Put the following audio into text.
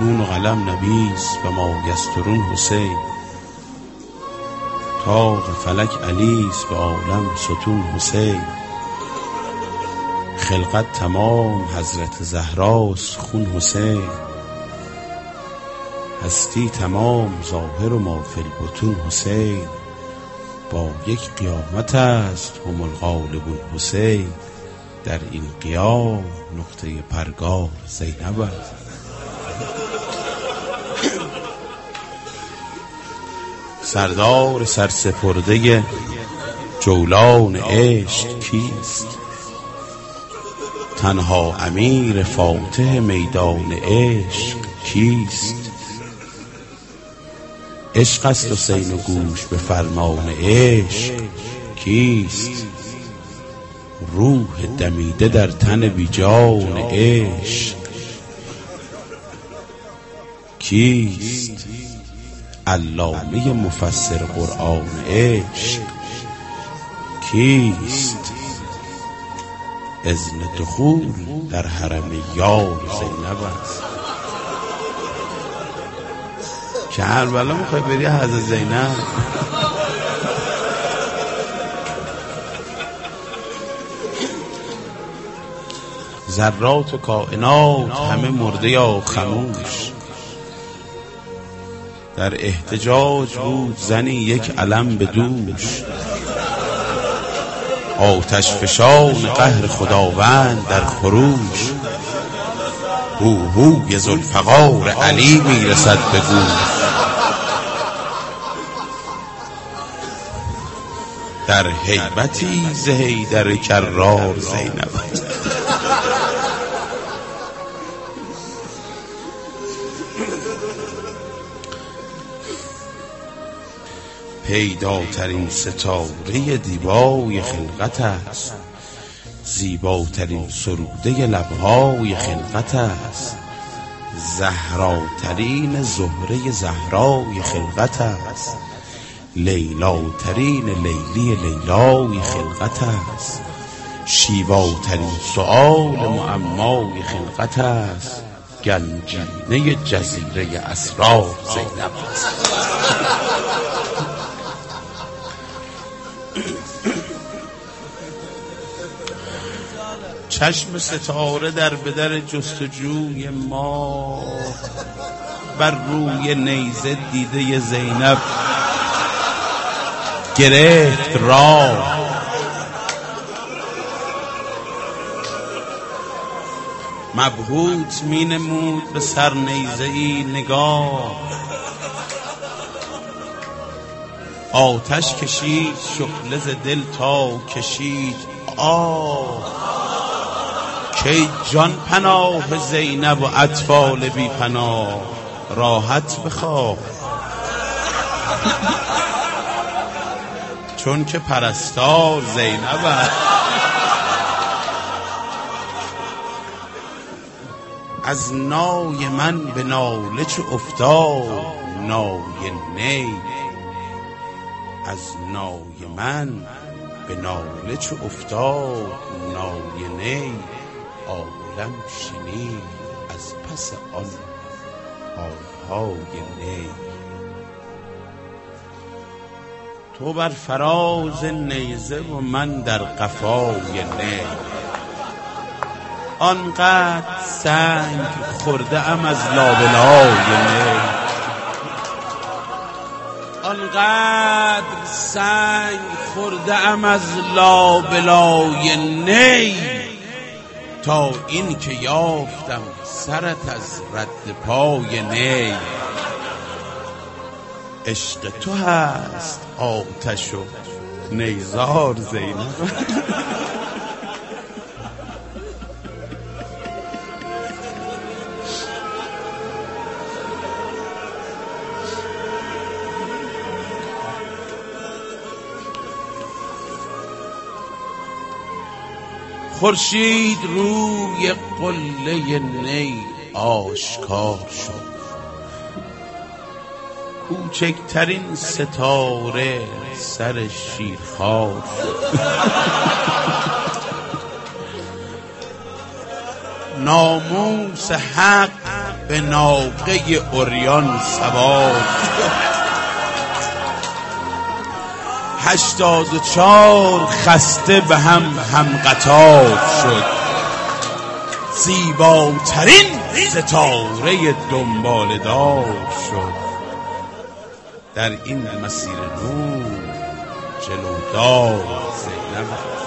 نون و قلم نبیس و ما یسترون حسین. طاق فلک علیس به عالم ستون حسین. خلقت تمام حضرت زهراست خون حسین. هستی تمام ظاهر و ما فی البطون حسین. با یک قیامت است هم الغالبون حسین. در این قیام نقطه پرگار زینب است. سردار سرسپرده جولان عشق کیست؟ تنها امیر فاتح میدان عشق کیست؟ عشق است حسین و گوش به فرمان عشق کیست؟ روح دمیده در تن بیجان عشق کیست؟ علامه مفسر قرآن عشق کیست؟ اذن دخول در حرم یار زینب است. کربلا میخوای بری حضرت زینب؟ ذرات و کائنات همه مرده یا خموش. در احتجاج بود زنی یک علم به دوش. آتش فشان قهر خداوند در خروش. هوهوی ذوالفقار علی میرسد به گوش. در هیبتی ز حیدر کرار زینب. پیداترین ستاره دیبای خلقت است. زیباترین سروده لبهای خلقت است. زهراترین زهره زهرای خلقت است. لیلاترین لیلی لیلای خلقت است. شیواترین سؤال معمای خلقت است. گنجینه جزیره اسرار زینب است. چشم ستاره در بدر جستجوی ما. بر روی نیزه دیده زینب گرفت راه. مبهوت می نمود به سر نیزه ای نگاه. آتش کشید شعله ز دل تا کشید آه. کی جان پناه زینب و اطفال بی پناه. راحت بخواه چون که پرستار زینب است. از نای من به ناله چو افتاد نای نی. از نای من به ناله چو افتاد نای نی. عالم شنید از پس آن آهای نی. تو بر فراز نیزه و من در قفای نی. آنقدر سنگ خورده ام از لابلای نی. آنقدر سنگ خورده ام از لابلای نی. تا این که یافتم سرت از رد پای نی. عشق تو هست آتش و نیزار زینب. خورشید روی قله نی آشکار شد. کوچکترین ستاره سر شیرخوار شد. ناموس حق به ناقه عریان سوار شد. 84 خسته به هم قطار شد. زیباترین ستاره دنباله‌دار شد. در این مسیر نور جلودار زینب